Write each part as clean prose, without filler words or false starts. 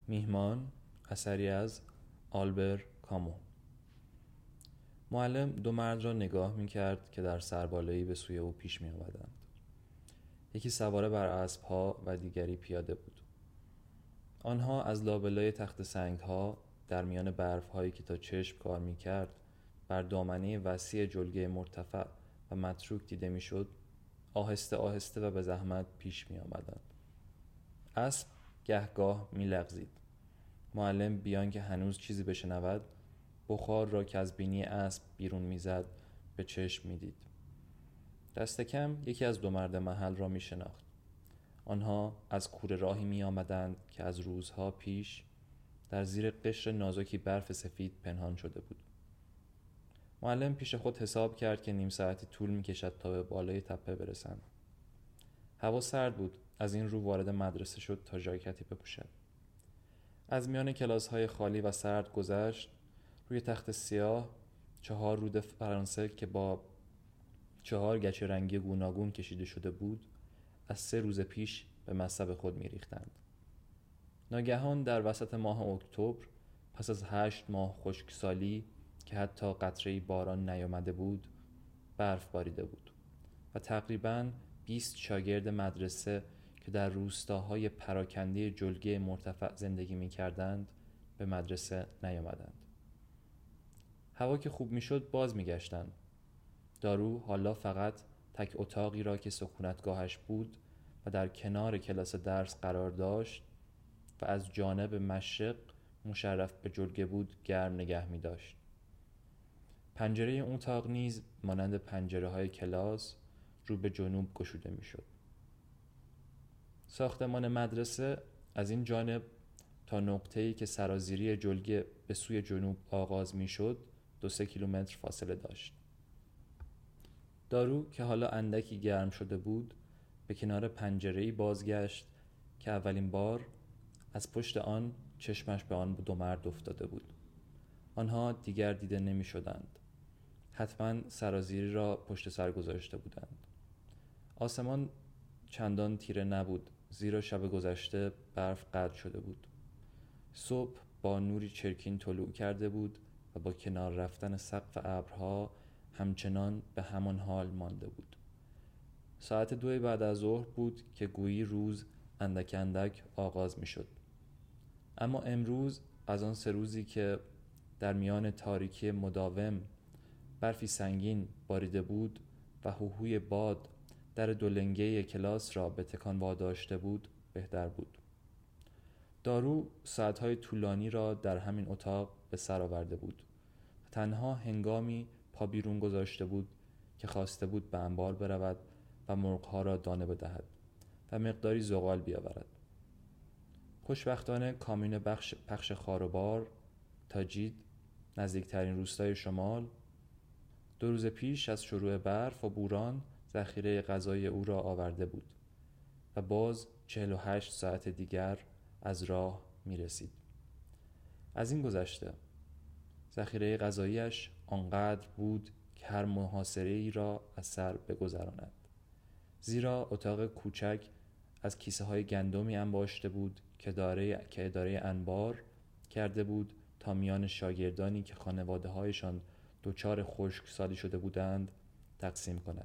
میهمان اثری از آلبر کامو. معلم دو مرد را نگاه می‌کرد که در سربالایی به سوی او پیش می‌آمدند. یکی سواره بر اسب‌ها و دیگری پیاده بود. آنها از لابلای تخت سنگ‌ها در میان برف‌هایی که تا چشم کار می‌کرد بر دامنه وسیع جلگه مرتفع و متروک دیده می‌شد، آهسته آهسته و به زحمت پیش می‌آمدند. اسب گهگاه می‌لغزید. معلم بیان که هنوز چیزی بشنود، بخار را که از بینی اسب بیرون می‌زد به چشم می‌دید. دست کم یکی از دو مرد محل را می‌شناخت. آنها از کوره راهی می‌آمدند که از روزها پیش در زیر قشر نازکی برف سفید پنهان شده بود. معلم پیش خود حساب کرد که نیم ساعتی طول می‌کشد تا به بالای تپه برسند. هوا سرد بود، از این رو وارد مدرسه شد تا ژاکتی بپوشد. از میان کلاس‌های خالی و سرد گذشت. روی تخت سیاه 4 رود فرانسه که با 4 گچ رنگی گوناگون کشیده شده بود از 3 روز پیش به مصب خود می‌ریختند. ناگهان در وسط ماه اکتبر، پس از 8 ماه خشکسالی که حتی قطره‌ای باران نیامده بود، برف باریده بود و تقریباً 20 شاگرد مدرسه که در روستاهای پراکنده جلگه مرتفع زندگی می‌کردند به مدرسه نیامدند. هوا که خوب می‌شد باز می‌گشتند. دارو حالا فقط تک اتاقی را که سکونتگاهش بود و در کنار کلاس درس قرار داشت و از جانب مشرق مشرف به جلگه بود گرم نگه می‌داشت. پنجره اون اتاق نیز مانند پنجره‌های کلاس رو به جنوب گشوده می‌شد. ساختمان مدرسه از این جانب تا نقطه‌ای که سرازیری جلگه به سوی جنوب آغاز می‌شد 2-3 کیلومتر فاصله داشت. دارو که حالا اندکی گرم شده بود به کنار پنجره‌ای بازگشت که اولین بار از پشت آن چشمش به آن دو مرد افتاده بود. آنها دیگر دیده نمی‌شدند. حتما سرازیری را پشت سر گذاشته بودند. آسمان چندان تیره نبود، زیرا شب گذشته برف قطع شده بود. صبح با نوری چرکین طلوع کرده بود و با کنار رفتن سقف ابرها همچنان به همان حال مانده بود. ساعت 2 بعد از ظهر بود که گویی روز اندک اندک آغاز می شد. اما امروز از آن 3 روزی که در میان تاریکی مداوم برفی سنگین باریده بود و هوهوی باد در دولنگه کلاس را به تکان واداشته بود بهتر بود. دارو ساعتهای طولانی را در همین اتاق به سر آورده بود. تنها هنگامی پا بیرون گذاشته بود که خواسته بود به انبار برود و مرغ‌ها را دانه بدهد و مقداری زغال بیاورد. خوشبختانه کامیون پخش خاروبار تاجید نزدیکترین روستای شمال 2 روز پیش از شروع برف و بوران ذخیره غذایی او را آورده بود و باز 48 ساعت دیگر از راه می رسید. از این گذشته ذخیره غذاییش آنقدر بود که هر محاصره ای را از سر بگذراند، زیرا اتاق کوچک از کیسه های گندمی انباشته بود که اداره انبار کرده بود تا میان شاگردانی که خانواده هایشان دچار خشکسالی شده بودند تقسیم کند.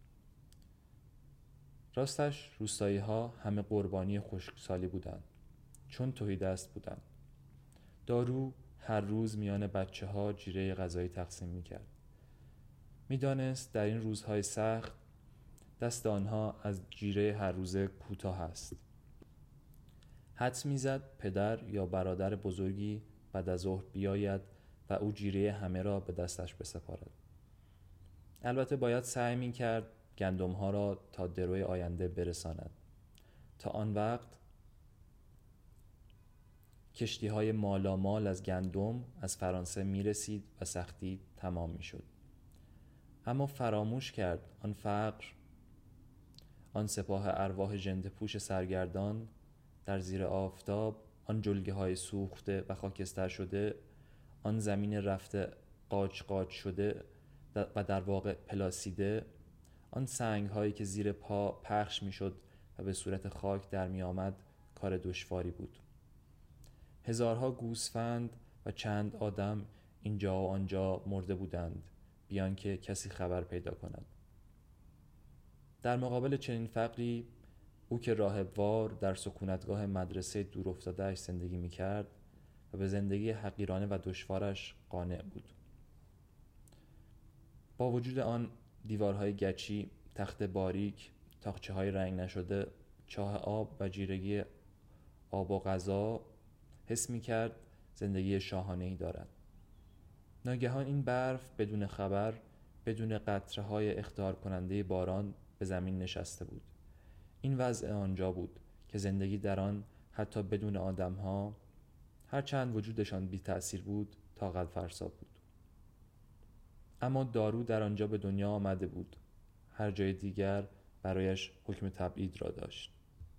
راستش روستایی ها همه قربانی خشکسالی بودند، چون تهیدست بودند. دارو هر روز میان بچه ها جیره غذایی تقسیم میکرد. میدانست در این روزهای سخت دست آنها از جیره هر روزه کوتاه است. حدس میزد پدر یا برادر بزرگی بعد از ظهر بیاید و او جیره همه را به دستش بسپارد. البته باید سعی میکرد گندم ها را تا دروی آینده برساند. تا آن وقت کشتی های مالامال از گندم از فرانسه می رسید و سختی تمام می شد. اما فراموش کرد آن فقر، آن سپاه ارواح ژنده‌پوش سرگردان در زیر آفتاب، آن جلگه های سوخته و خاکستر شده، آن زمین رفته قاچ قاچ شده و در واقع پلاسیده، آن سنگ هایی که زیر پا پخش می شد و به صورت خاک در می آمد کار دشواری بود. هزارها گوسفند و چند آدم اینجا و آنجا مرده بودند بیان که کسی خبر پیدا کند. در مقابل چنین فقری او که راهبوار در سکونتگاه مدرسه دور افتاده‌اش زندگی می‌کرد و به زندگی حقیرانه و دشوارش قانع بود. با وجود آن دیوارهای گچی، تخت باریک، تاقچه‌های رنگ نشده، چاه آب و جیرگی آب و غذا، حس می‌کرد زندگی شاهانه‌ای دارد. ناگهان این برف بدون خبر، بدون قطره‌های اخطار کننده باران به زمین نشسته بود. این وضع آنجا بود که زندگی در آن حتی بدون آدم‌ها، هرچند وجودشان بی تأثیر بود، طاقت فرسا بود. اما دارو در آنجا به دنیا آمده بود. هر جای دیگر برایش حکم تبعید را داشت.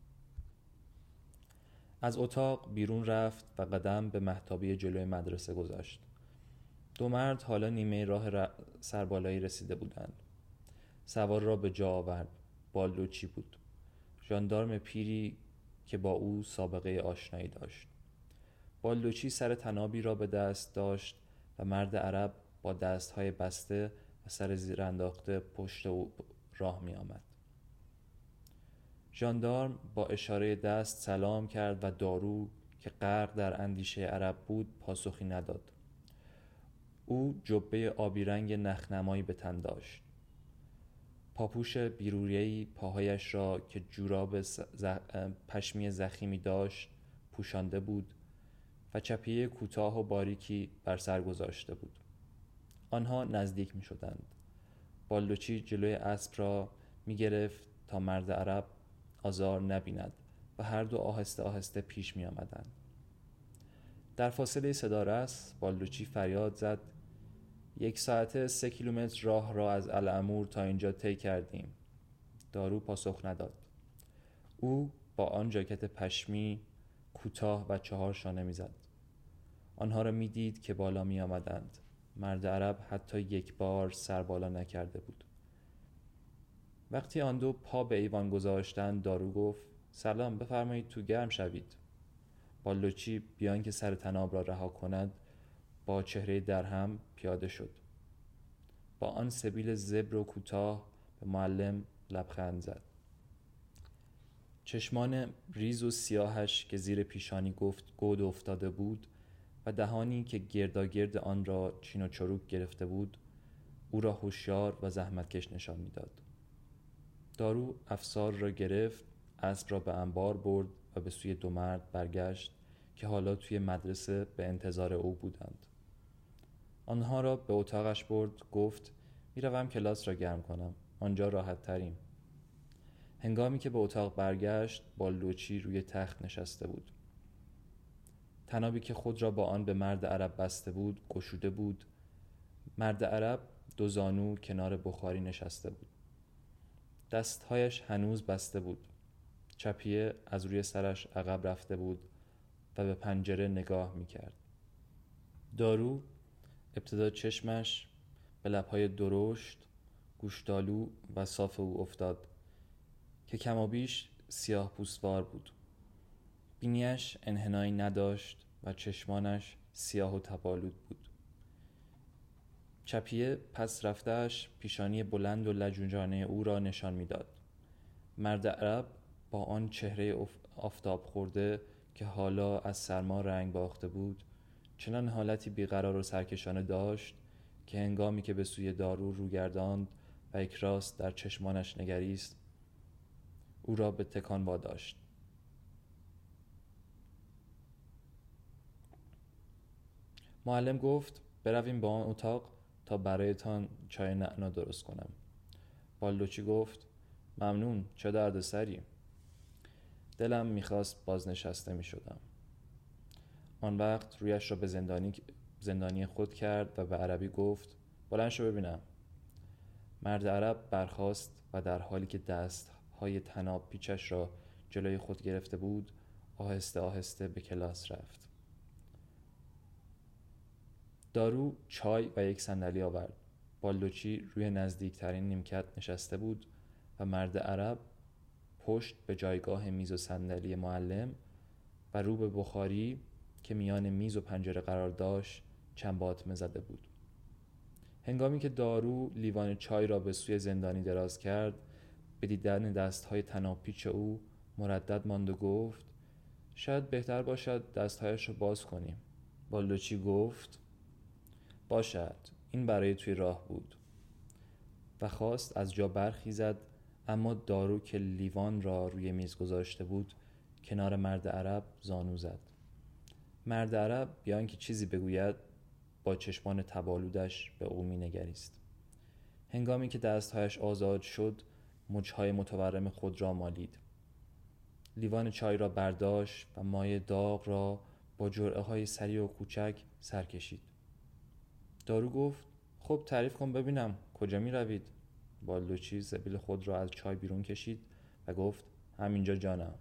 از اتاق بیرون رفت و قدم به مهتابی جلوی مدرسه گذاشت. دو مرد حالا نیمه راه سربالایی رسیده بودند. سوار را به جا آورد. بالدوچی بود. ژاندارم پیری که با او سابقه آشنایی داشت. بالدوچی سر طنابی را به دست داشت و مرد عرب با دستهای بسته و سر زیر انداخته پشت او راه می آمد. ژاندارم با اشاره دست سلام کرد و دارو که غرق در اندیشه عرب بود پاسخی نداد. او جبه آبی رنگ نخنمایی به تن داشت. پاپوش بیروریه‌ای پاهایش را که جوراب پشمی ضخیمی داشت پوشانده بود و چپیه کوتاه و باریکی بر سر گذاشته بود. آنها نزدیک می شدند. بالدوچی جلوی اسب را می گرفت تا مرد عرب آزار نبیند و هر دو آهسته آهسته پیش می آمدند. در فاصله صدارس بالدوچی فریاد زد: 1 ساعته 3 کیلومتر راه را از العمور تا اینجا طی کردیم. دارو پاسخ نداد. او با آن ژاکت پشمی کوتاه و 4 شانه می‌زد. آنها را می‌دید که بالا می‌آمدند. مرد عرب حتی یک بار سر بالا نکرده بود. وقتی آن دو پا به ایوان گذاشتند دارو گفت: سلام، بفرمایید تو گرم شوید. بالدوچی بیان که سر طناب را رها کند با چهره درهم پیاده شد. با آن سبیل زبر و کوتاه به معلم لبخند زد. چشمان ریز و سیاهش که زیر پیشانی گود افتاده بود و دهانی که گرداگرد آن را چین و چروک گرفته بود او را هوشیار و زحمتکش نشان میداد. دارو افسار را گرفت، اسب را به انبار برد و به سوی 2 مرد برگشت که حالا توی مدرسه به انتظار او بودند. آنها را به اتاقش برد. گفت: میروم کلاس را گرم کنم. آنجا راحت تریم. هنگامی که به اتاق برگشت بالدوچی روی تخت نشسته بود. طنابی که خود را با آن به مرد عرب بسته بود گشوده بود. مرد عرب 2 زانو کنار بخاری نشسته بود. دستهایش هنوز بسته بود. چپیه از روی سرش عقب رفته بود و به پنجره نگاه میکرد. دارو ابتدا چشمش به لبهای درشت، گوشتالو و صاف او افتاد که کمابیش سیاه پوستوار بود. بینیش انحنایی نداشت و چشمانش سیاه و تپالود بود. چپیه پس رفتهش پیشانی بلند و لجوجانه او را نشان میداد. مرد عرب با آن چهره آفتاب خورده که حالا از سرما رنگ باخته بود چنان حالتی بیقرار و سرکشانه داشت که هنگامی که به سوی دارو رو گرداند و یک راست در چشمانش نگریست او را به تکان واداشت. معلم گفت: برویم به آن اتاق تا برایتان چای نعنا درست کنم. بالدوچی گفت: ممنون، چه درد سری. دلم میخواست بازنشسته میشدم. آن وقت رویش را به زندانی خود کرد و به عربی گفت: بلند شو ببینم. مرد عرب برخاست و در حالی که دستهای طناب پیچش را جلوی خود گرفته بود آهسته آهسته به کلاس رفت. دارو چای و یک صندلی آورد. بالدوچی روی نزدیکترین نیمکت نشسته بود و مرد عرب پشت به جایگاه میز و صندلی معلم و رو به بخاری که میان میز و پنجره قرار داشت چند باطمه زده بود. هنگامی که دارو لیوان چای را به سوی زندانی دراز کرد، به دیدن دستهای تناپیچ او مردد ماند و گفت: شاید بهتر باشد دستهایش را باز کنیم. بالدوچی گفت: باشد، این برای توی راه بود، و خواست از جا برخیزد، اما دارو که لیوان را روی میز گذاشته بود کنار مرد عرب زانو زد. مرد عرب بیان که چیزی بگوید با چشمان تبالودش به او می نگریست. هنگامی که دستهایش آزاد شد مچهای متورم خود را مالید. لیوان چای را برداشت و مایع داغ را با جرعه های سریع و کوچک سر کشید. دارو گفت: خب تعریف کن ببینم کجا می روید؟ بالدوچی زبیل خود را از چای بیرون کشید و گفت: همینجا جانم.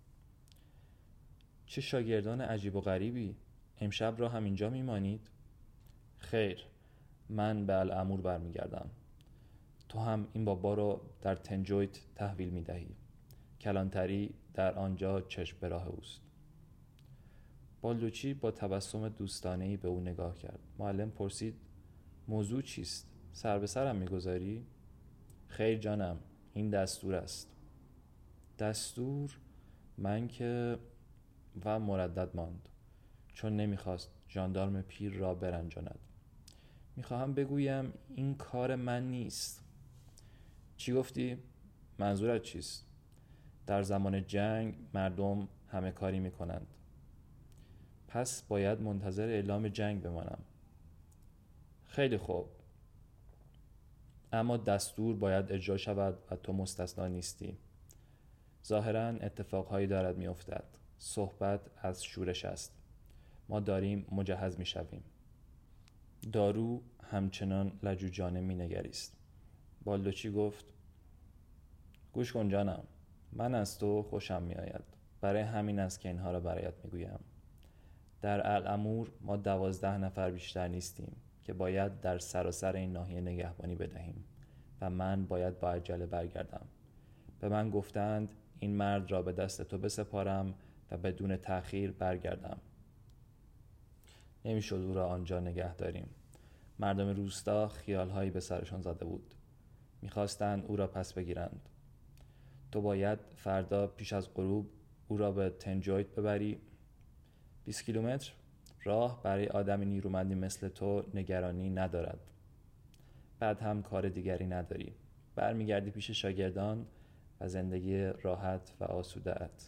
چه شاگردان عجیب و غریبی، امشب را همینجا می مانید؟ خیر، من به الامور برمیگردم. تو هم این بابا را در تنجویت تحویل می دهی. کلانتری در آنجا چشم به راه اوست. بالدوچی با تبسم دوستانه‌ای به او نگاه کرد. معلم پرسید: موضوع چیست؟ سر به سرم میگذاری؟ خیر جانم، این دستور است. دستور؟ من که... و مردد ماند، چون نمیخواست ژاندارم پیر را برنجاند. میخواهم بگویم این کار من نیست. چی گفتی؟ منظورت چیست؟ در زمان جنگ مردم همه کاری میکنند، پس باید منتظر اعلام جنگ بمانم. خیلی خوب، اما دستور باید اجرا شود و تو مستثنا نیستی. ظاهراً اتفاقهایی دارد میافتد. صحبت از شورش است. ما داریم مجهز میشویم. دارو همچنان لجوجانه مینگریست. بالدوچی گفت: گوش کن جانم، من از تو خوشم میآید، برای همین است که اینها را برایت میگویم. در الامور ما 12 نفر بیشتر نیستیم که باید در سراسر این ناحیه نگهبانی بدهیم و من باید با عجله برگردم. به من گفتند این مرد را به دست تو بسپارم و بدون تأخیر برگردم. نمیشد او را آنجا نگه داریم. مردم روستا خیالهایی به سرشان زده بود. میخواستند او را پس بگیرند. تو باید فردا پیش از غروب او را به تنجویت ببری. 20 کیلومتر راه برای آدمی نیرومندی مثل تو نگرانی ندارد. بعد هم کار دیگری نداری. برمیگردی پیش شاگردان و زندگی راحت و آسوده‌ات.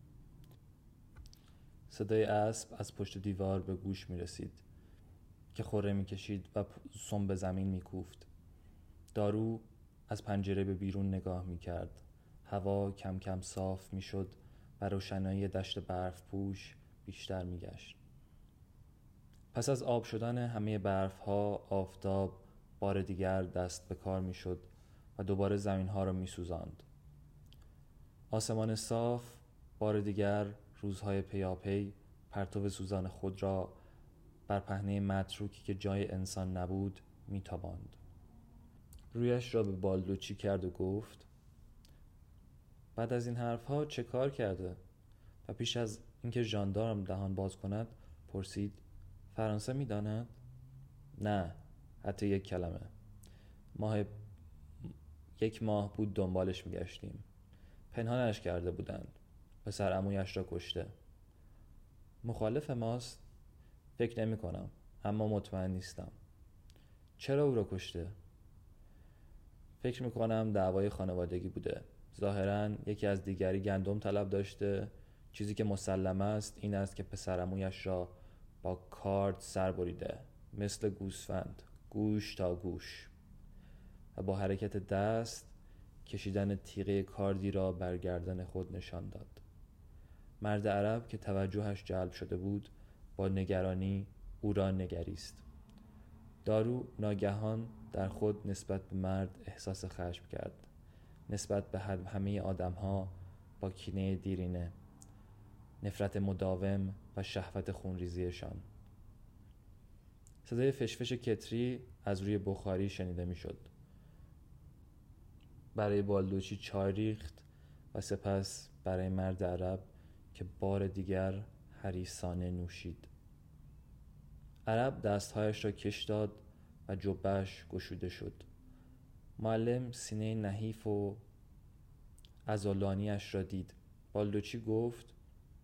صدای اسب از پشت دیوار به گوش می رسید که خوره می کشید و سم به زمین می کوفت. دارو از پنجره به بیرون نگاه می کرد. هوا کم کم صاف می شد و روشنایی دشت برف پوش بیشتر می گشت. پس از آب شدن همه برف ها، آفتاب بار دیگر دست به کار می شد و دوباره زمین ها را می سوزاند. آسمان صاف بار دیگر روزهای پیاپی پرتو سوزان خود را بر پهنه متروکی که جای انسان نبود می تاباند. رویش را به بالدوچی کرد و گفت: بعد از این حرفها چه کار کرده؟ و پیش از اینکه ژاندارم دهان باز کند پرسید: فرانسه می داند؟ نه، حتی یک کلمه. یک ماه بود دنبالش می گشتیم. پنهانش کرده بودند. پسر عمویش را کشته. مخالف ماست؟ فکر نمی کنم، اما مطمئن نیستم. چرا او را کشته؟ فکر می کنم دعوای خانوادگی بوده. ظاهراً یکی از دیگری گندم طلب داشته. چیزی که مسلم است این است که پسر عمویش را با کارد سر بریده، مثل گوسفند، گوش تا گوش، و با حرکت دست کشیدن تیغه کاردی را بر گردن خود نشان داد. مرد عرب که توجهش جلب شده بود با نگرانی او را نگریست. دارو ناگهان در خود نسبت به مرد احساس خشم کرد، نسبت به همه آدم‌ها با کینه دیرینه، نفرت مداوم و شهوت خونریزیشان. صدای فشفش کتری از روی بخاری شنیده می‌شد. برای بالدوچی چای ریخت و سپس برای مرد عرب که بار دیگر حریصانه نوشید. عرب دستهایش را کش داد و جبهش گشوده شد. معلم سینه نحیف و عضلانی‌اش را دید. بالدوچی گفت: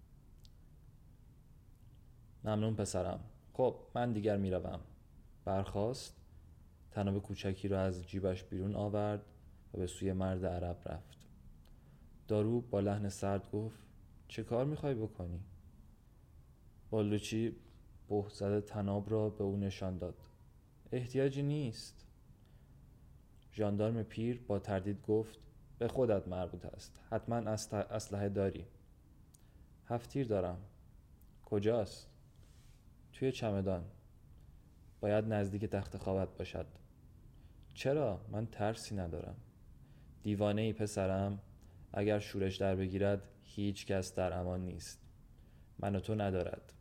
ممنون پسرم. خب من دیگر میروم. برخاست، طناب کوچکی را از جیبش بیرون آورد و به سوی مرد عرب رفت. دارو با لحن سرد گفت: چه کار میخوای بکنی؟ بالدوچی بهت زده طناب را به او نشان داد. احتیاجی نیست. ژاندارم پیر با تردید گفت: به خودت مربوط است. حتما اسلحه داری. 7 تیر دارم. کجاست؟ توی چمدان. باید نزدیک تخت خوابت باشد. چرا؟ من ترسی ندارم. دیوانه ای پسرم. اگر شورش در بگیرد هیچ کس در امان نیست. من و تو ندارد.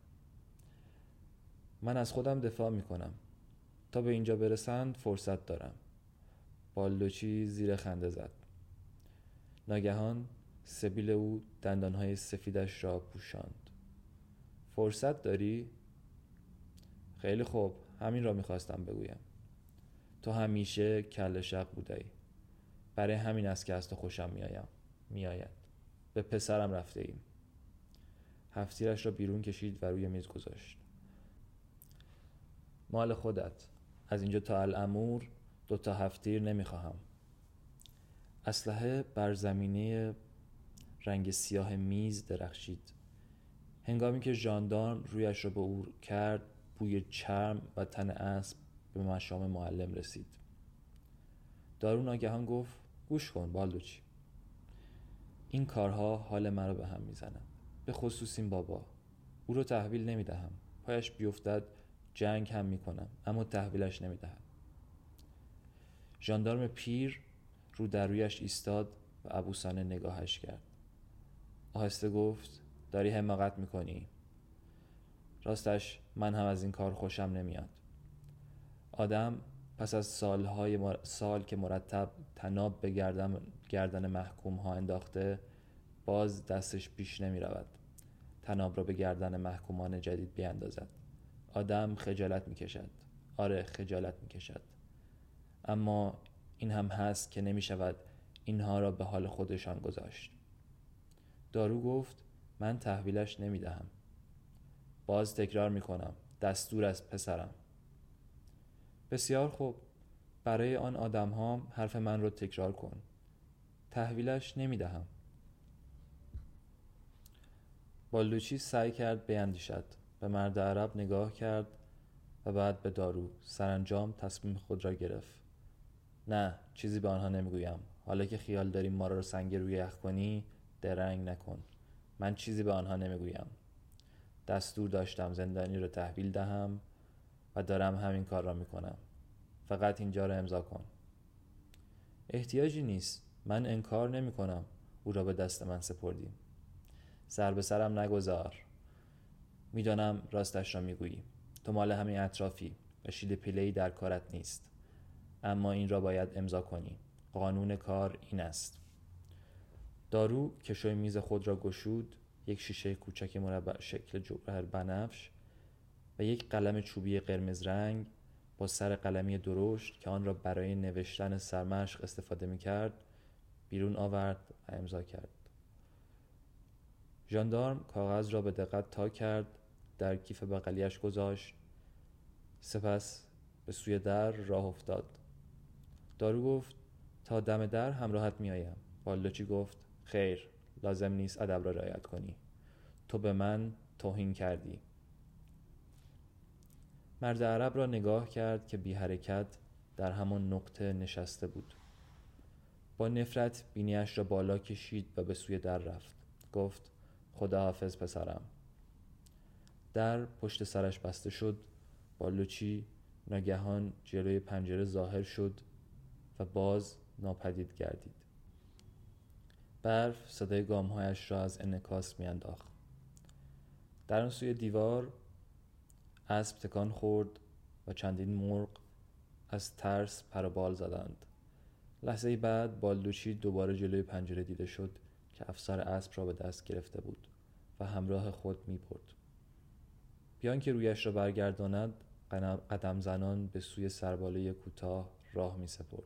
من از خودم دفاع میکنم. تا به اینجا برسند فرصت دارم. بالدوچی زیر خنده زد. ناگهان سبیل او دندانهای سفیدش را پوشاند. فرصت داری؟ خیلی خوب، همین را میخواستم بگویم. تو همیشه کله شق بودی. برای همین است که از تو خوشم میآید. به پسرم رفته ایم. 7 تیرش را بیرون کشید و روی میز گذاشت. مال خودت. از اینجا تا الامور 2 تا 7 تیر نمیخواهم. اسلحه بر زمینه رنگ سیاه میز درخشید. هنگامی که ژاندارم رویش را به او کرد، بوی چرم و تن اسب به مشام معلم رسید. دارو ناگهان گفت: گوش کن بالدوچی. این کارها حال مرا به هم میزند. به خصوص این بابا. او رو تحویل نمیدهم. پایش بیفتد جنگ هم میکنم، اما تحویلش نمیدهم. ژاندارم پیر رو در رویش ایستاد و عبوسانه نگاهش کرد. آهسته گفت: داری حماقت میکنی. راستش من هم از این کار خوشم نمیاد. آدم پس از سال که مرتب طناب به گردن محکوم ها انداخته، باز دستش پیش نمی رود طناب را به گردن محکومان جدید بیاندازد. آدم خجالت می کشد. آره خجالت می کشد. اما این هم هست که نمی شود اینها را به حال خودشان گذاشت. دارو گفت: من تحویلش نمی دهم. باز تکرار می کنم. دستور است پسرم. بسیار خوب. برای آن آدم ها حرف من رو تکرار کن. تحویلش نمی دهم. بالدوچی سعی کرد بیندیشد. به مرد عرب نگاه کرد و بعد به دارو. سرانجام تصمیم خود را گرفت. نه، چیزی به آنها نمیگویم. حالا که خیال داری ما را سنگ روی یخ کنی، درنگ نکن. من چیزی به آنها نمیگویم. دستور داشتم زندانی را تحویل دهم و دارم همین کار را میکنم. فقط اینجا را امضا کن. احتیاجی نیست. من انکار نمی کنم او را به دست من سپردیم. سر به سرم نگذار. میدانم راستش را میگویی. تو مال همین اطرافی و شیل پیله‌ای در کارت نیست. اما این را باید امضا کنی. قانون کار این است. دارو کشوی میز خود را گشود. یک شیشه کوچک مربع شکل جوهر بنفش و یک قلم چوبی قرمز رنگ با سر قلمی درشت که آن را برای نوشتن سرمشق استفاده می‌کرد بیرون آورد و امضا کرد. ژاندارم کاغذ را به دقت تا کرد، در کیف بغلیش گذاشت، سپس به سوی در راه افتاد. دارو گفت: تا دم در همراهت می‌آیم. بالدوچی گفت: خیر، لازم نیست ادب را رعایت کنی. تو به من توهین کردی. مرد عرب را نگاه کرد که بی حرکت در همان نقطه نشسته بود. با نفرت بینیش را بالا کشید و به سوی در رفت. گفت: خداحافظ پسرم. در پشت سرش بسته شد. بالدوچی ناگهان جلوی پنجره ظاهر شد و باز ناپدید گردید. برف صدای گام‌هایش را از انعکاس می‌انداخت. در آن سوی دیوار اسب تکان خورد و چندین مرغ از ترس پر و بال زدند. لحظه‌ای بعد بالدوچی دوباره جلوی پنجره دیده شد که افسر اسب را به دست گرفته بود و همراه خود می‌برد. بیان که رویش را برگرداند قدم زنان به سوی سرباله کوتاه راه می سپرد.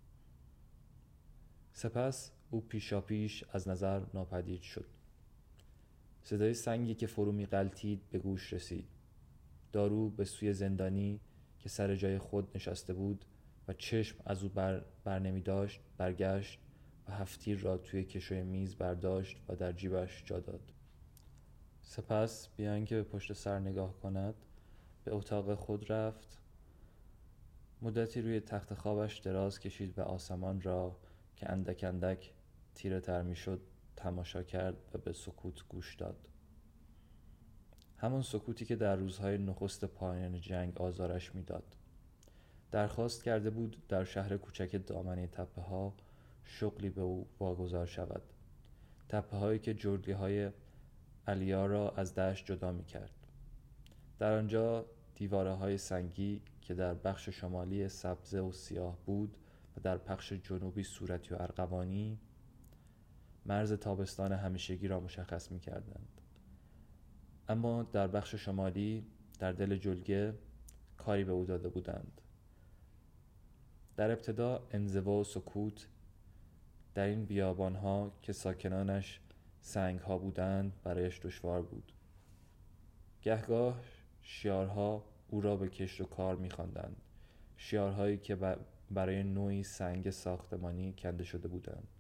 سپس او پیشاپیش از نظر ناپدید شد. صدای سنگی که فرو می غلتید به گوش رسید. دارو به سوی زندانی که سر جای خود نشسته بود و چشم از او بر نمی داشت برگشت و هفتیر را توی کشوی میز برداشت و در جیبش جا داد. سپس بیان که به پشت سر نگاه کند به اتاق خود رفت. مدتی روی تخت خوابش دراز کشید و آسمان را که اندک اندک تیره تر می شد تماشا کرد و به سکوت گوش داد. همان سکوتی که در روزهای نخست پایان جنگ آزارش می داد. درخواست کرده بود در شهر کوچک دامنه تپه ها شغلی به او واگذار شود. تپه هایی که جرگه های علیا را از دشت جدا می کرد. در آنجا دیواره های سنگی که در بخش شمالی سبزه و سیاه بود و در بخش جنوبی صورتی و ارغوانی مرز تابستان همیشگی را مشخص می کردند. اما در بخش شمالی در دل جلگه کاری به او داده بودند. در ابتدا انزوا و سکوت در این بیابانها که ساکنانش سنگها بودند برایش دشوار بود. گهگاه شیارها او را به کشت و کار می‌خواندند، شیارهایی که برای نوعی سنگ ساختمانی کنده شده بودند.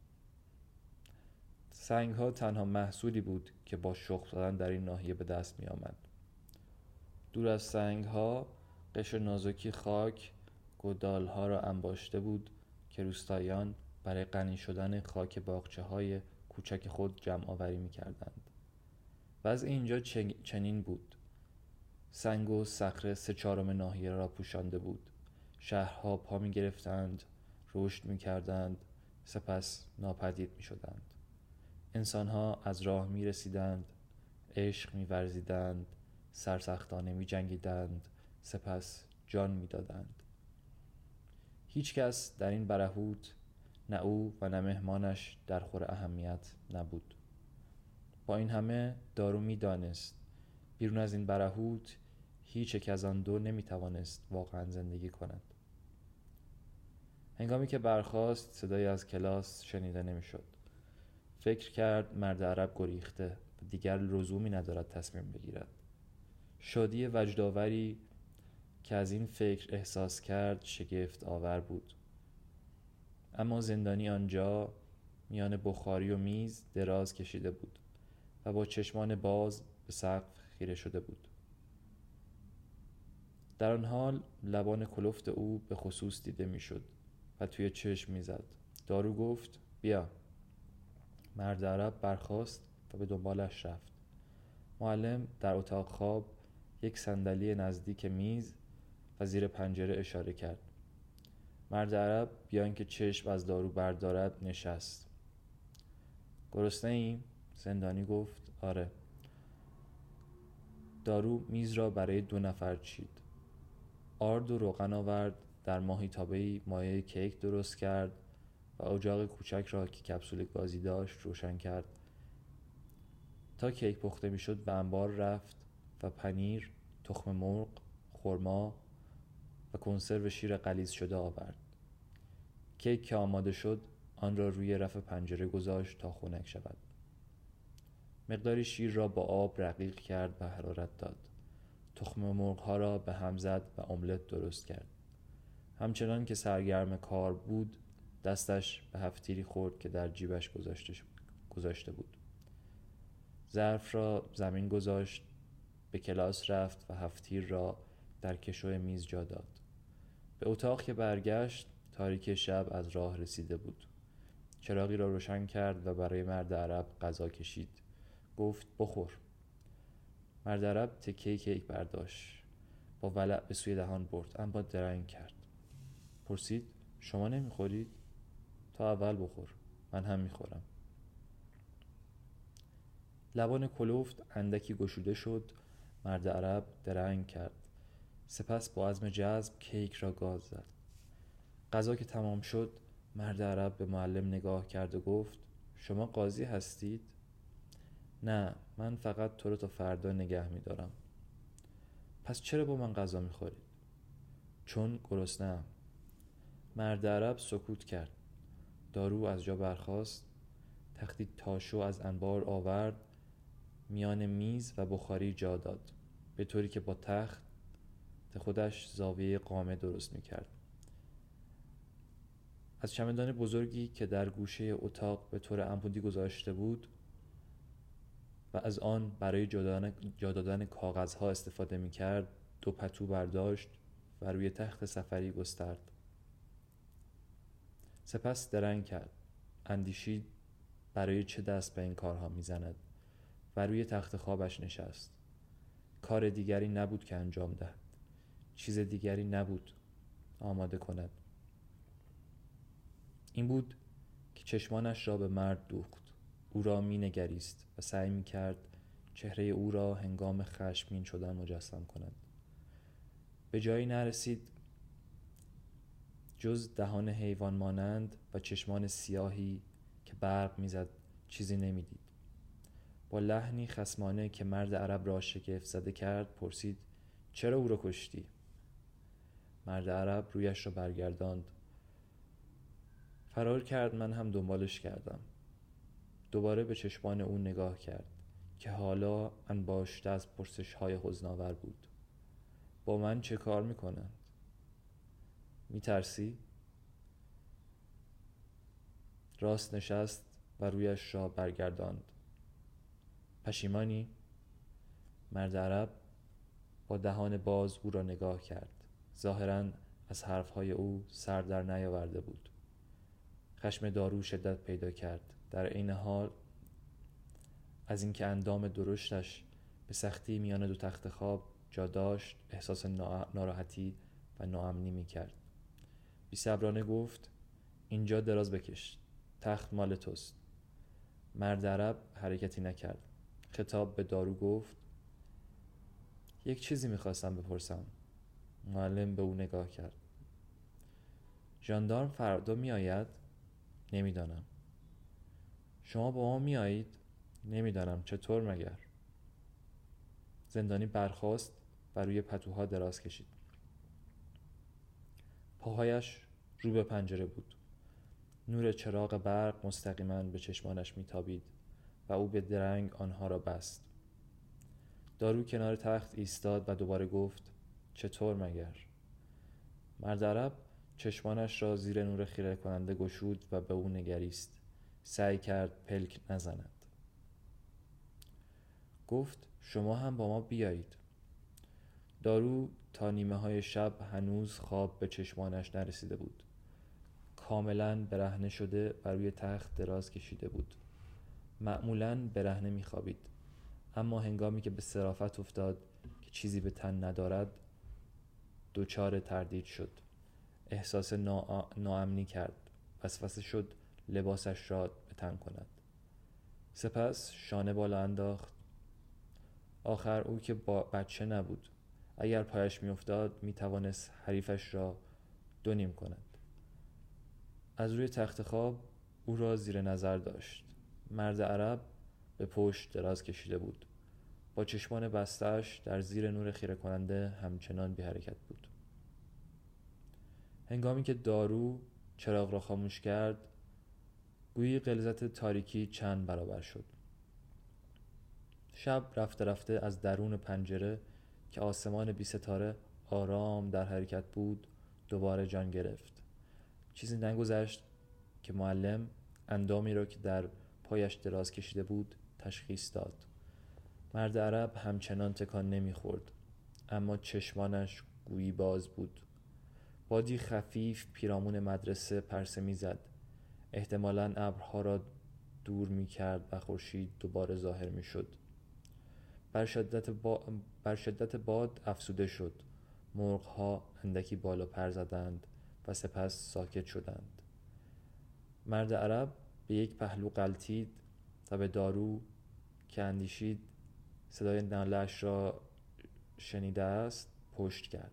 سنگها تنها محصولی بود که با شخم زدن در این ناحیه به دست می‌آمد. دور از سنگها قشر نازکی خاک گودال‌ها را انباشته بود که روستاییان برای غنی شدن خاک باغچه‌های کوچک خود جمع آوری می‌کردند. وضع اینجا چنین بود. سنگ و صخره 3/4 ناحیه را پوشانده بود. شهرها پا می‌گرفتند، رشد می‌کردند، سپس ناپدید می‌شدند. انسان‌ها از راه می‌رسیدند، عشق می‌ورزیدند، سرسختانه می‌جنگیدند، سپس جان می‌دادند. هیچ کس در این برهوت، نه او و نه مهمانش، در خور اهمیت نبود. با این همه دارو می‌دانست بیرون از این برهوت هیچ یک از آن دو نمی‌توانست واقعاً زندگی کند. هنگامی که برخاست صدایی از کلاس شنیده نمی‌شد. فکر کرد مرد عرب گریخته و دیگر لزومی ندارد تصمیم بگیرد. شادی وجدآوری که از این فکر احساس کرد شگفت آور بود. اما زندانی آنجا میان بخاری و میز دراز کشیده بود و با چشمان باز به سقف خیره شده بود. در آن حال لبان کلفت او به خصوص دیده میشد و توی چشم میزد. دارو گفت بیا. مرد عرب برخاست و به دنبالش رفت. معلم در اتاق خواب یک صندلی نزدیک میز و زیر پنجره اشاره کرد. مرد عرب بیان که چشم از دارو بردارد نشست. گرسنه ایم؟ زندانی گفت آره. دارو میز را برای 2 نفر چید. آرد و روغن آورد، در ماهیتابه‌ای مایه کیک درست کرد و اجاق کوچک را که کپسول گازی داشت روشن کرد. تا کیک پخته میشد به انبار رفت و پنیر، تخم مرغ، خرما و کنسرو شیر غلیظ شده آورد. کیک که آماده شد آن را روی رف پنجره گذاشت تا خنک شود. مقداری شیر را با آب رقیق کرد و حرارت داد. تخم مرغ ها را به هم زد و املت درست کرد. همچنان که سرگرم کار بود دستش به هفتیری خورد که در جیبش گذاشته بود. ظرف را زمین گذاشت، به کلاس رفت و هفتیر را در کشوی میز جا داد. به اتاق که برگشت تاریکی شب از راه رسیده بود. چراغی را روشن کرد و برای مرد عرب غذا کشید. گفت بخور. مرد عرب تکه کیک برداشت، با ولع به سوی دهان برد، اما درنگ کرد. پرسید شما نمیخورید؟ تا اول بخور، من هم میخورم. لبان کلفت اندکی گشوده شد. مرد عرب درنگ کرد، سپس با عزم جزم کیک را گاز زد. غذا که تمام شد مرد عرب به معلم نگاه کرد و گفت شما قاضی هستید؟ نه، من فقط تو رو تا فردا نگه می‌دارم. پس چرا با من غذا میخورید؟ چون گرسنه‌ام. مرد عرب سکوت کرد. دارو از جا برخاست، تختی تاشو از انبار آورد، میان میز و بخاری جا داد، به طوری که با تخت خودش زاویه قامه درست میکرد. از چمدان بزرگی که در گوشه اتاق به طور عمودی گذاشته بود و از آن برای جا دادن کاغذها استفاده میکرد 2 پتو برداشت و روی تخت سفری گسترد. سپس درنگ کرد، اندیشید برای چه دست به این کارها میزند و روی تخت خوابش نشست. کار دیگری نبود که انجام دهد، چیز دیگری نبود آماده کند. این بود که چشمانش را به مرد دوخت. او را می نگریست و سعی می کرد چهره او را هنگام خشمگین شدن مجسم کند. به جایی نرسید جز دهان حیوان مانند و چشمان سیاهی که برق میزد چیزی نمیدید. با لحنی خصمانه که مرد عرب را شگفت زده کرد پرسید: چرا او را کشتی؟ مرد عرب رویش را برگرداند. فرار کرد، من هم دنبالش کردم. دوباره به چشمان او نگاه کرد که حالا انباشته از پرسش‌های حزن‌آور بود. با من چه کار میکنند؟ میترسی؟ راست نشست و رویش را برگرداند. پشیمانی؟ مرد عرب با دهان باز او را نگاه کرد. ظاهراً از حرفهای او سر در نیاورده بود. خشم دارو شدت پیدا کرد. در عین حال از اینکه اندام درشتش به سختی میان 2 تخت خواب جا داشت احساس ناراحتی و ناامنی میکرد. بی‌صبرانه گفت: اینجا دراز بکش، تخت مال توست. مرد عرب حرکتی نکرد. خطاب به دارو گفت: یک چیزی میخواستم بپرسم. معلم به او نگاه کرد. ژاندارم فردا میآید؟ نمیدانم. شما با ما میایید؟ نمیدانم. چطور مگر؟ زندانی برخاست و روی پتوها دراز کشید. پاهایش رو به پنجره بود. نور چراغ برق مستقیما به چشمانش میتابید و او به درنگ آنها را بست. دارو کنار تخت ایستاد و دوباره گفت: چطور مگر؟ مرد عرب چشمانش را زیر نور خیره کننده گشود و به او نگریست. سعی کرد پلک نزند. گفت: شما هم با ما بیایید. دارو تا نیمه های شب هنوز خواب به چشمانش نرسیده بود. کاملا برهنه شده و روی تخت دراز کشیده بود. معمولاً برهنه میخوابید، اما هنگامی که به ظرافت افتاد که چیزی به تن ندارد دچار تردید شد. احساس ناامنی کرد. وسوسه شد لباسش را به تن کند. سپس شانه بالا انداخت. آخر او که بچه نبود. اگر پایش میافتاد میتوانست حریفش را 2 نیم کند. از روی تخت خواب او را زیر نظر داشت. مرد عرب به پشت دراز کشیده بود. با چشمان بسته‌اش در زیر نور خیره کننده همچنان بی حرکت بود. هنگامی که دارو چراغ را خاموش کرد گویی غلظت تاریکی چند برابر شد. شب رفته رفته از درون پنجره که آسمان بی ستاره آرام در حرکت بود دوباره جان گرفت. چیزی نگذشت که معلم اندامی را که در پایش دراز کشیده بود تشخیص داد. مرد عرب همچنان تکان نمیخورد، اما چشمانش گویی باز بود. بادی خفیف پیرامون مدرسه پرسه میزد. احتمالاً ابرها را دور میکرد و خورشید دوباره ظاهر میشد. بر شدت باد افزوده شد. مرغ‌ها اندکی بالا پر زدند و سپس ساکت شدند. مرد عرب به یک پهلو غلتید و به دارو که اندیشید صدای ناله‌اش را شنیده است پشت کرد.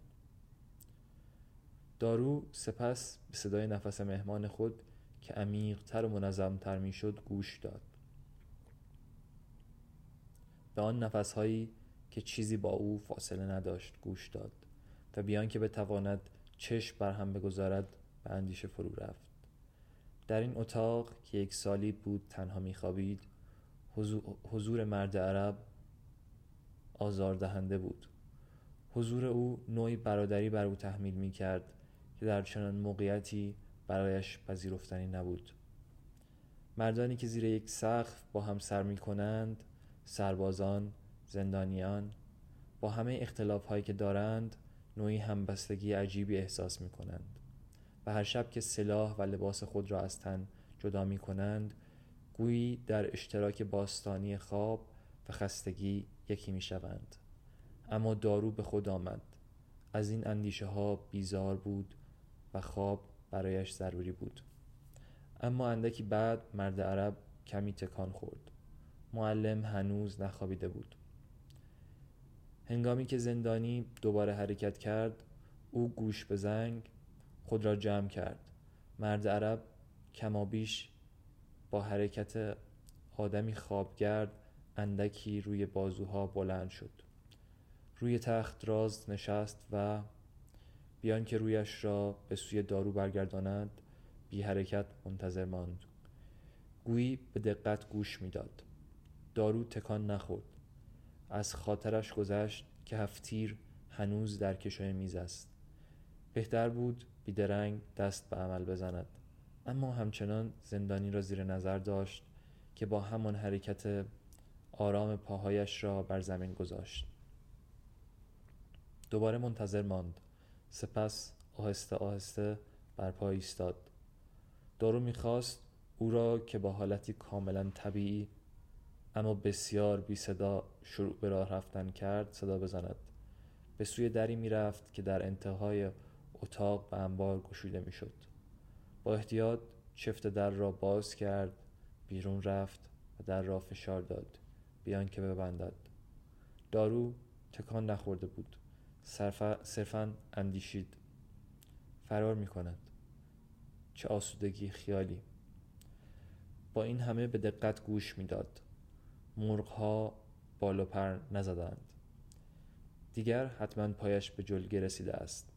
دارو سپس به صدای نفس مهمان خود که عمیق‌تر و منظم‌تر می‌شد گوش داد. به آن نفس‌هایی که چیزی با او فاصله نداشت گوش داد و بیان که بتواند چشم بر هم بگذارد به اندیشه فرو رفت. در این اتاق که 1 سالی بود تنها می‌خوابید، حضور مرد عرب آزاردهنده بود. حضور او نوعی برادری بر او تحمیل می‌کرد که در چنان موقعیتی برایش پذیرفتنی نبود. مردانی که زیر یک سقف با هم سر می‌کنند، سربازان، زندانیان، با همه اختلاف‌هایی که دارند، نوعی همبستگی عجیبی احساس می‌کنند و هر شب که سلاح و لباس خود را از تن جدا می‌کنند، گویی در اشتراک باستانی خواب و خستگی یکی می‌شوند. اما دارو به خود آمد. از این اندیشه‌ها بیزار بود و خواب برایش ضروری بود. اما اندکی بعد مرد عرب کمی تکان خورد. معلم هنوز نخوابیده بود. هنگامی که زندانی دوباره حرکت کرد، او گوش به زنگ خود را جمع کرد. مرد عرب کمابیش با حرکت آدمی خوابگرد اندکی روی بازوها بلند شد. روی تخت راست نشست و بیان که رویش را به سوی دارو برگرداند، بی حرکت منتظر ماند. گویی به دقت گوش میداد. دارو تکان نخورد. از خاطرش گذشت که هفتیر هنوز در کشوی میز است. بهتر بود بیدرنگ دست به عمل بزند. اما همچنان زندانی را زیر نظر داشت که با همان حرکت آرام پاهایش را بر زمین گذاشت. دوباره منتظر ماند. سپس آهسته آهسته بر پا ایستاد. دارو می‌خواست او را که با حالتی کاملا طبیعی اما بسیار بی صدا شروع به راه رفتن کرد صدا بزند. به سوی دری می‌رفت که در انتهای اتاق به انبار گشوده می‌شد. با احتیاط چفت در را باز کرد، بیرون رفت و در را فشار داد بیان که ببندد. دارو تکان نخورده بود. صرفاً اندیشید. فرار می‌کند. چه آسودگی خیالی. با این همه به دقت گوش می‌داد. مرغ‌ها بال و پر نزدند. دیگر حتما پایش به جلگه رسیده است.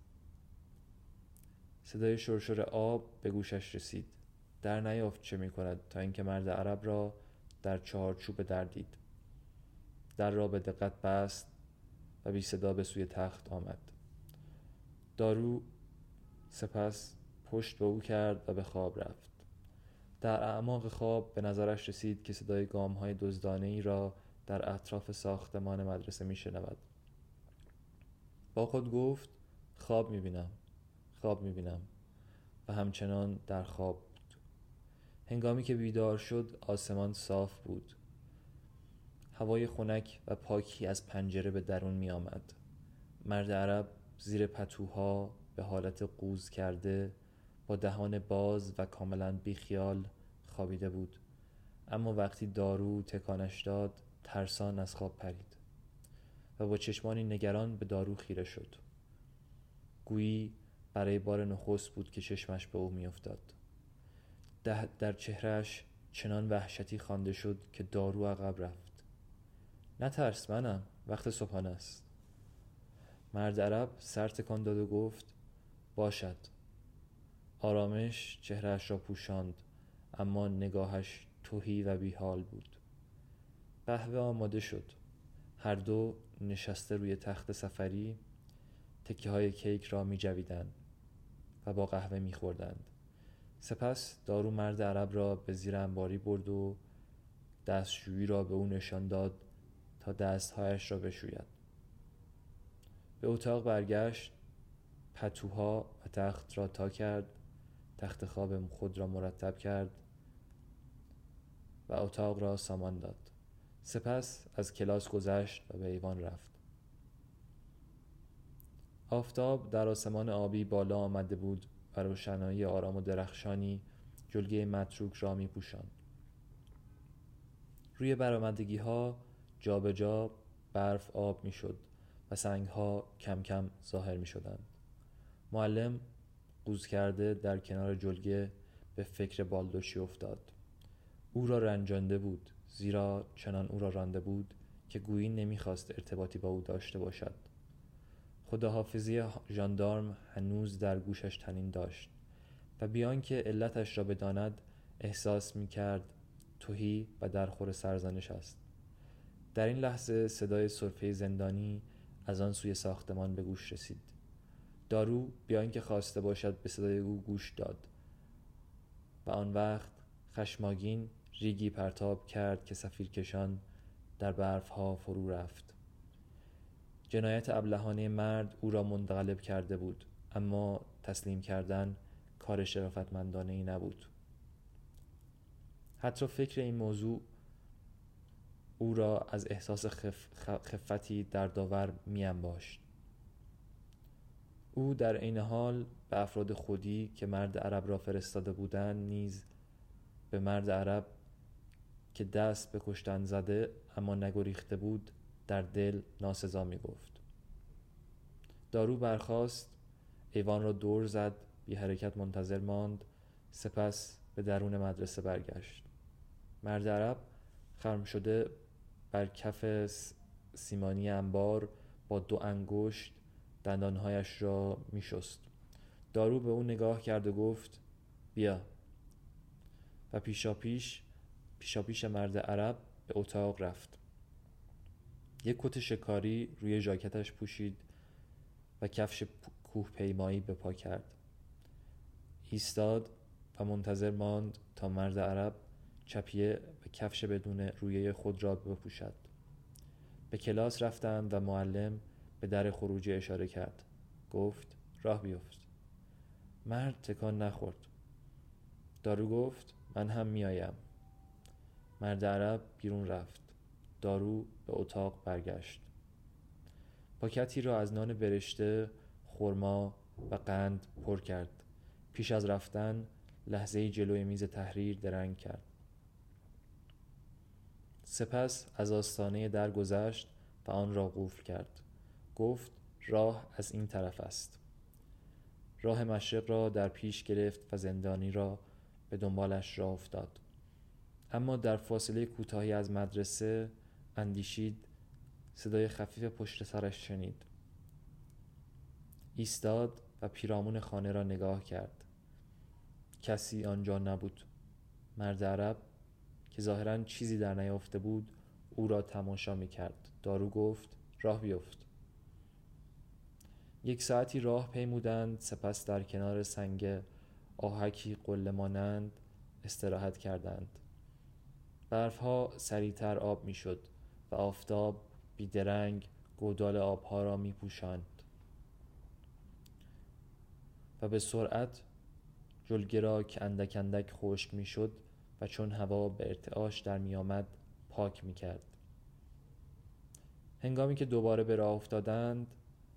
صدای شرشر آب به گوشش رسید. در نیافت چه می‌کند تا اینکه مرد عرب را در چهارچوب در دید. در را به دقت بست و بی صدا به سوی تخت آمد. دارو سپس پشت به او کرد و به خواب رفت. در اعماق خواب به نظرش رسید که صدای گام‌های دزدانه‌ای را در اطراف ساختمان مدرسه می‌شنود. با خود گفت خواب می‌بینم و همچنان در خواب بود. هنگامی که بیدار شد آسمان صاف بود. هوای خنک و پاکی از پنجره به درون می آمد. مرد عرب زیر پتوها به حالت قوز کرده با دهان باز و کاملا بیخیال خوابیده بود. اما وقتی دارو تکانش داد ترسان از خواب پرید و با چشمانی نگران به دارو خیره شد. گویی برای بار نخست بود که چشمش به او می افتاد. در چهرهش چنان وحشتی خوانده شد که دارو عقب رفت. نترس، منم، وقت صبحانه است. مرد عرب سر تکان داد و گفت باشد. آرامش چهرهش را پوشاند، اما نگاهش تهی و بیحال بود. قهوه آماده شد. هر دو نشسته روی تخت سفری تکه های کیک را می جویدند و با قهوه می خوردند. سپس دارو مرد عرب را به زیر انباری برد و دستشویی را به او نشان داد تا دستهایش را بشوید. به اتاق برگشت، پتوها و تخت را تا کرد، تخت خواب خود را مرتب کرد و اتاق را سامان داد. سپس از کلاس گذشت و به ایوان رفت. آفتاب در آسمان آبی بالا آمده بود و روشنایی آرام و درخشانی جلگه متروک را می پوشاند. روی برآمدگی‌ها جا به جا برف آب می شد و سنگ‌ها کم کم ظاهر می شدند. معلم قوز کرده در کنار جلگه به فکر بالدوشی افتاد. او را رنجانده بود، زیرا چنان او را رانده بود که گویی نمیخواست ارتباطی با او داشته باشد. خداحافظی ژاندارم هنوز در گوشش طنین داشت و بیان که علتش را بداند احساس میکرد تهی و درخور سرزنش است. در این لحظه صدای سرفه زندانی از آن سوی ساختمان به گوش رسید. دارو بیان که خواسته باشد به صدای او گوش داد و آن وقت خشمگین ریگی پرتاب کرد که سفیرکشان در برفها فرو رفت. جنایت ابلهانه مرد او را منقلب کرده بود، اما تسلیم کردن کار شرافتمندانه‌ای نبود. حتی فکر این موضوع او را از احساس خفتی دردآور می‌انباشت. او در عین حال به افراد خودی که مرد عرب را فرستاده بودند نیز به مرد عرب که دست به کشتن زده اما نگریخته بود در دل ناسزا می گفت. دارو برخاست، ایوان را دور زد، بی حرکت منتظر ماند، سپس به درون مدرسه برگشت. مرد عرب خرم شده بر کف سیمانی انبار با 2 انگشت دندانهایش را می شست. دارو به او نگاه کرد و گفت بیا و پیشاپیش مرد عرب به اتاق رفت. یک کت شکاری روی ژاکتش پوشید و کفش کوه پیمایی به پا کرد. ایستاد و منتظر ماند تا مرد عرب چپیه و کفش بدون رویه خود را بپوشد. به کلاس رفتند و معلم به در خروجی اشاره کرد. گفت راه بیفت. مرد تکان نخورد. دارو گفت من هم میایم. مرد عرب بیرون رفت. دارو به اتاق برگشت. پاکتی را از نان برشته، خرما و قند پر کرد. پیش از رفتن لحظه‌ای جلوی میز تحریر درنگ کرد. سپس از آستانه در گذشت و آن را قفل کرد. گفت راه از این طرف است. راه مشرق را در پیش گرفت و زندانی را به دنبالش راه افتاد. اما در فاصله کوتاهی از مدرسه اندیشید صدای خفیف پشت سرش شنید. ایستاد و پیرامون خانه را نگاه کرد. کسی آنجا نبود. مرد عرب که ظاهراً چیزی در نیافته بود او را تماشا می‌کرد. دارو گفت راه بیفت. 1 ساعتی راه پیمودند، سپس در کنار سنگ آهکی قله مانند استراحت کردند. برفها سریعتر آب می‌شد و آفتاب بیدرنگ گودال آبها را می‌پوشاند و به سرعت جلگه را که اندک اندک خشک می‌شد و چون هوا به ارتعاش در می‌آمد پاک می‌کرد. هنگامی که دوباره به راه افتادند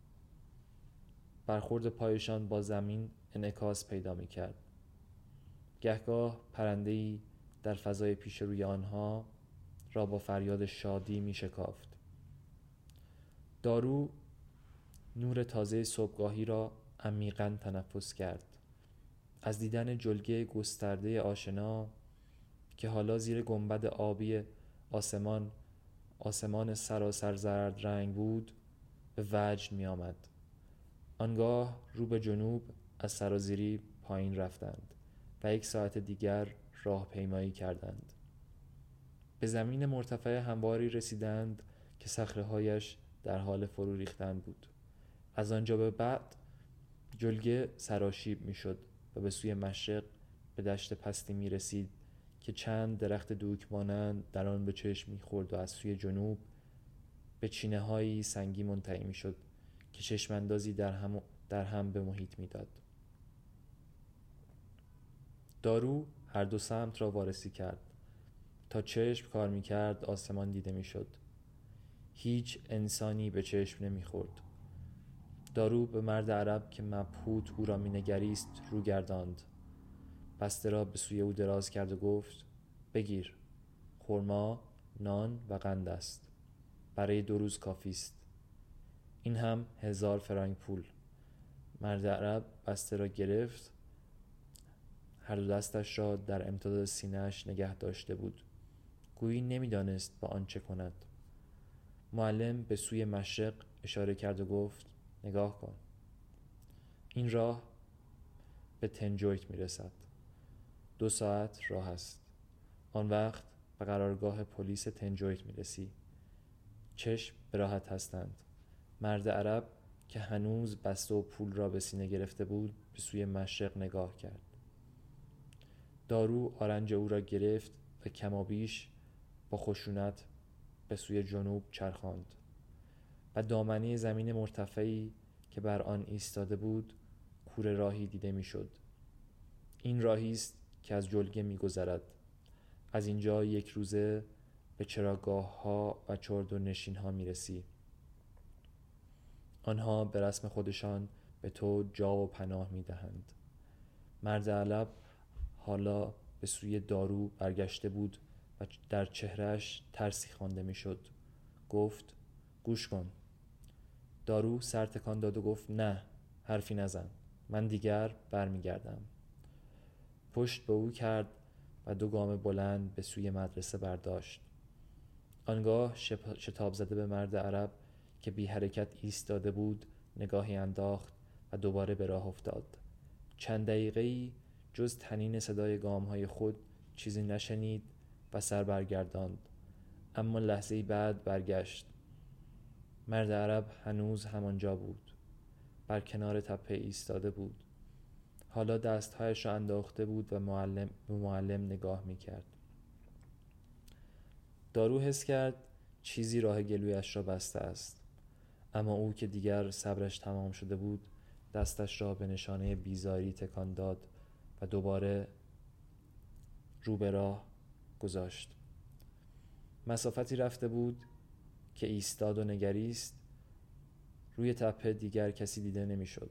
برخورد پایشان با زمین انعکاس پیدا می‌کرد. گهگاه پرنده‌ای در فضای پیش روی آنها را با فریاد شادی می‌شکافت. دارو نور تازه صبحگاهی را عمیقاً تنفس کرد. از دیدن جلگه گسترده آشنا که حالا زیر گنبد آبی آسمان سراسر زرد رنگ بود به وجد می آمد. آنگاه رو به جنوب از سرازیری پایین رفتند و 1 ساعت دیگر راه پیمایی کردند. به زمین مرتفع همواری رسیدند که صخره‌هایش در حال فرو ریختن بود. از آنجا به بعد جلگه سراشیب می شد و به سوی مشرق به دشت پستی می رسید که چند درخت دوک مانند در آن به چشم می خورد و از سوی جنوب به چینه هایی سنگی منتهی می شد که چشماندازی در هم به محیط می داد. دارو هر 2 سمت را وارسی کرد. تا چشم کار می کرد آسمان دیده می شد. هیچ انسانی به چشم نمی خورد. دارو به مرد عرب که مبهوت او را می نگریست رو گرداند. بسته را به سوی او دراز کرد و گفت بگیر. خرما، نان و قند است. برای 2 روز کافی است. این هم 1000 فرانک پول. مرد عرب بسته را گرفت. هر 2 دستش را در امتداد سینه‌اش نگه داشته بود. گویی نمی‌دانست با آن چه کند. معلم به سوی مشرق اشاره کرد و گفت نگاه کن. این راه به تنجویک میرسد. 2 ساعت راه است. آن وقت به قرارگاه پلیس تنجویک میرسی. چشم به راحت هستند. مرد عرب که هنوز بسته و پول را به سینه گرفته بود به سوی مشرق نگاه کرد. دارو آرنج او را گرفت و کمابیش با خشونت به سوی جنوب چرخاند و دامنه زمین مرتفعی که بر آن ایستاده بود کوره راهی دیده میشد. این راهی است که از جلگه می‌گذرد. از اینجا یک روزه به چراگاه‌ها و چردرنشین‌ها می‌رسی. آنها به رسم خودشان به تو جا و پناه می‌دهند. مرد علب حالا به سوی دارو برگشته بود و در چهرهش ترسی خوانده می‌شد. گفت گوش کن. دارو سر تکان داد و گفت نه، حرفی نزن. من دیگر برمیگردم. پشت به او کرد و 2 گام بلند به سوی مدرسه برداشت. آنگاه شتاب زده به مرد عرب که بی حرکت ایستاده بود نگاهی انداخت و دوباره به راه افتاد. چند دقیقه‌ای جز طنین صدای گام‌های خود چیزی نشنید و سر برگرداند. اما لحظه‌ای بعد برگشت. مرد عرب هنوز همانجا بود. بر کنار تپه ایستاده بود. حالا دستهایش را انداخته بود و به معلم نگاه می‌کرد. دارو حس کرد چیزی راه گلویش را بسته است. اما او که دیگر صبرش تمام شده بود دستش را به نشانه بیزاری تکان داد و دوباره رو به راه گذاشت. مسافتی رفته بود که ایستاد و نگریست. روی تپه دیگر کسی دیده نمی‌شد.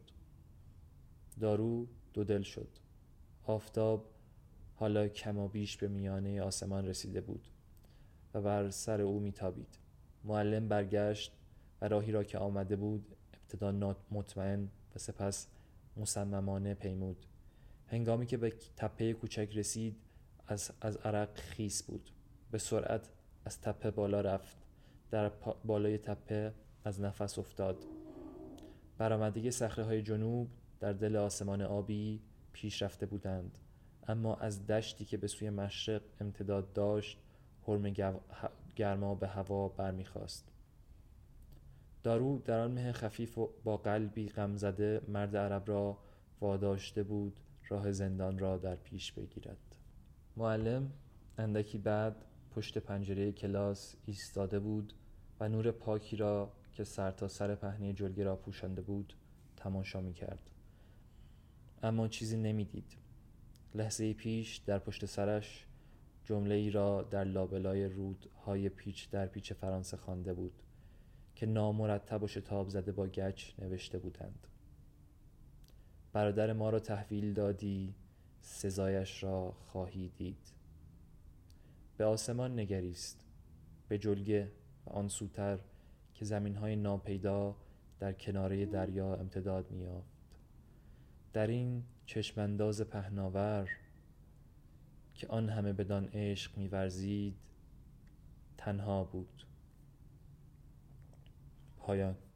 دارو 2 دل شد. آفتاب حالا کمابیش به میانه آسمان رسیده بود و بر سر او میتابید. معلم برگشت و راهی را که آمده بود ابتدا مطمئن و سپس مصممانه پیمود. هنگامی که به تپه کوچک رسید از عرق خیس بود. به سرعت از تپه بالا رفت. در بالای تپه از نفس افتاد. برآمدگی صخره‌های جنوب در دل آسمان آبی پیش رفته بودند، اما از دشتی که به سوی مشرق امتداد داشت حرم گرما به هوا برمیخاست. دارو در آن مه خفیف و با قلبی غم زده مرد عرب را واداشته بود راه زندان را در پیش بگیرد. معلم اندکی بعد پشت پنجره کلاس ایستاده بود و نور پاکی را که سر تا سر پهنه جلگه را پوشانده بود تماشا می‌کرد. اما چیزی نمی‌دید. لحظه پیش در پشت سرش جمله‌ای را در لابلای رودهای پیچ در پیچ فرانسه خوانده بود که نامرتب و شتاب زده با گچ نوشته بودند. برادر ما را تحویل دادی، سزایش را خواهی دید. به آسمان نگریست، به جلگه و آن سوتر که زمین‌های ناپیدا در کناره دریا امتداد می‌یافت. در این چشمانداز پهناور که آن همه بدان عشق می‌ورزید تنها بود. پایان.